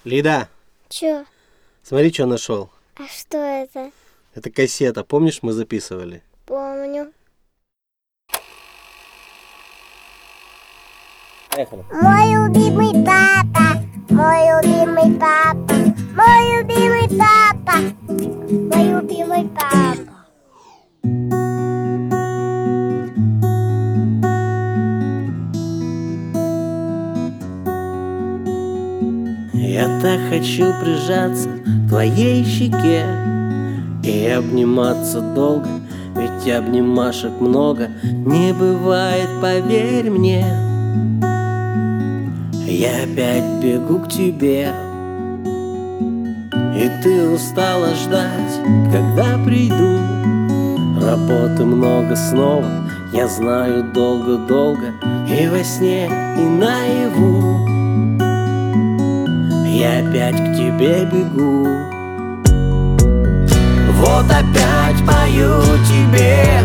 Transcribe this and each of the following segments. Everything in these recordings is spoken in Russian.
Лида, Чё? смотри, что нашел. А что это? Это кассета, помнишь, мы записывали? Помню. Поехали. Мой любимый папа, мой любимый папа, мой любимый папа, мой любимый папа. Я так хочу прижаться к твоей щеке и обниматься долго, ведь обнимашек много не бывает, поверь мне. Я опять бегу к тебе, и ты устала ждать, когда приду. Работы много снова, я знаю, долго-долго, и во сне, и наяву. Я опять к тебе бегу. Вот опять пою тебе: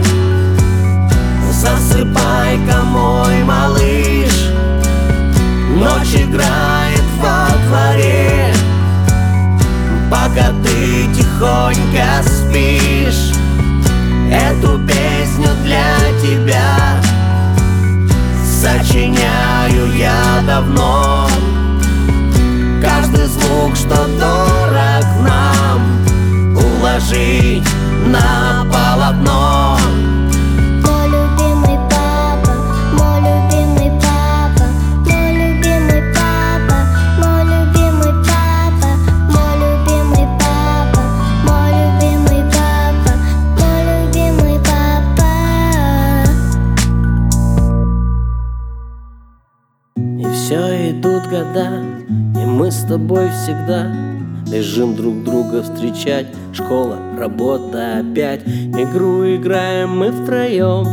засыпай-ка, мой малыш. Ночь играет во дворе, пока ты тихонько спишь. Эту песню для тебя сочиняю я давно. Каждый звук, что дорог нам, уложить на полотно. Мой любимый папа, мой любимый папа, мой любимый папа, мой любимый папа, мой любимый папа, мой любимый папа, мой любимый папа. И все идут года, и мы с тобой всегда бежим друг друга встречать. Школа, работа опять, игру играем мы втроем.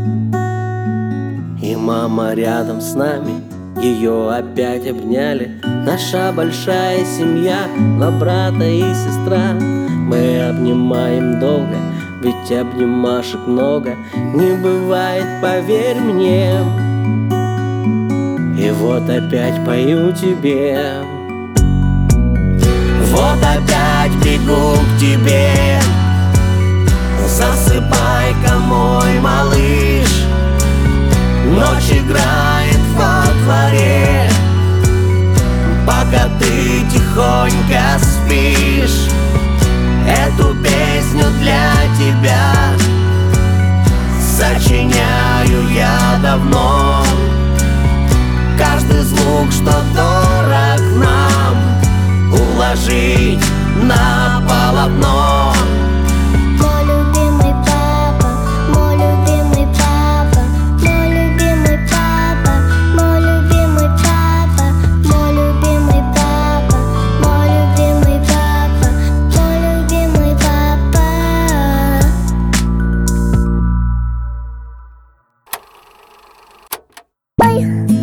И мама рядом с нами, ее опять обняли. Наша большая семья, два брата и сестра. Мы обнимаем долго, ведь обнимашек много не бывает, поверь мне. И вот опять пою тебе. Вот опять бегу к тебе. Засыпай-ка, мой малыш. Ночь играет во дворе, пока ты тихонько спишь. Эту песню для тебя сочиняю я давно. Каждый звук, что дорог нам, уложить на полотно. Мой любимый папа, мой любимый папа, мой любимый папа, мой любимый папа, мой любимый папа, мой любимый папа, мой любимый папа. Ой.